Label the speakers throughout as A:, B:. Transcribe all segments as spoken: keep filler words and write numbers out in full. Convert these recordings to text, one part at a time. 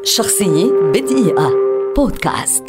A: شخصية بدقيقة بودكاست.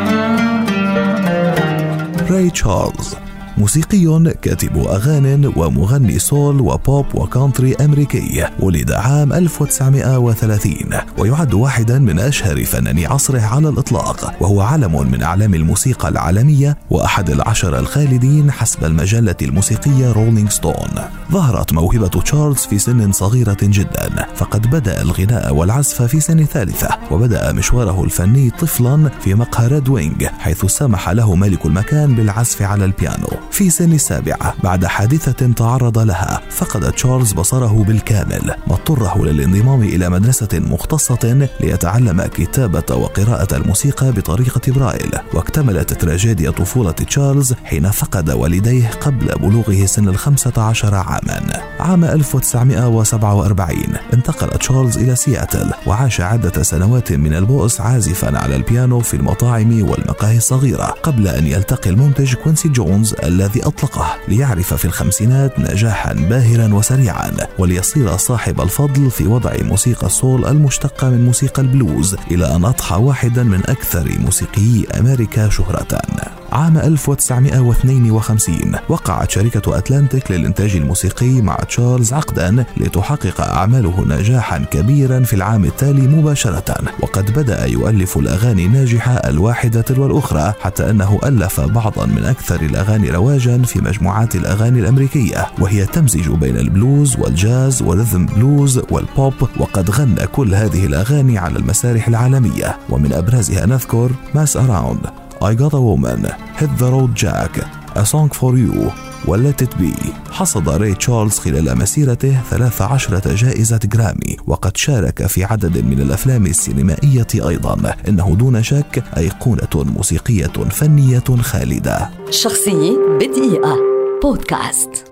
B: راي تشارلز موسيقي كاتب أغاني ومغني سول وبوب وكونتري أمريكي، ولد عام ألف وتسعمائة وثلاثين ويعد واحدا من أشهر فناني عصره على الإطلاق، وهو علم من أعلام الموسيقى العالمية وأحد العشر الخالدين حسب المجلة الموسيقية رولينج ستون. ظهرت موهبة تشارلز في سن صغيرة جدا، فقد بدأ الغناء والعزف في سن ثالثة، وبدأ مشواره الفني طفلا في مقهى ريد وينج، حيث سمح له مالك المكان بالعزف على البيانو. في سن السابعة بعد حادثة تعرض لها فقد تشارلز بصره بالكامل، ما اضطره للانضمام إلى مدرسة مختصة ليتعلم كتابة وقراءة الموسيقى بطريقة برايل. واكتملت تراجيديا طفولة تشارلز حين فقد والديه قبل بلوغه سن الخمسة عشر عاما. عام ألف وتسعمائة وسبعة وأربعين انتقل تشارلز إلى سياتل، وعاش عدة سنوات من البؤس عازفا على البيانو في المطاعم والمقاهي الصغيرة، قبل أن يلتقي المنتج كوينسي جونز الذي أطلقه ليعرف في الخمسينات نجاحا باهرا وسريعا، وليصير صاحب الفضل في وضع موسيقى السول المشتقة من موسيقى البلوز، إلى أن أضحى واحدا من أكثر موسيقيي أمريكا شهرة. عام ألف وتسعمائة واثنين وخمسين وقعت شركة أتلانتيك للإنتاج الموسيقي مع تشارلز عقدا لتحقق أعماله نجاحا كبيرا في العام التالي مباشرة، وقد بدأ يؤلف الأغاني الناجحة الواحدة تلو الأخرى، حتى أنه ألف بعضا من أكثر الأغاني رواجا في مجموعات الأغاني الأمريكية، وهي تمزج بين البلوز والجاز والريذم بلوز والبوب، وقد غنى كل هذه الأغاني على المسارح العالمية، ومن أبرزها نذكر Mess Around, I Got a Woman, Hit the Road Jack, A Song for You و Let It Be. حصد راي تشارلز خلال مسيرته ثلاث عشرة جائزة جرامي، وقد شارك في عدد من الأفلام السينمائية أيضا. إنه دون شك أيقونة موسيقية فنية خالدة.
A: شخصية بدقيقة بودكاست.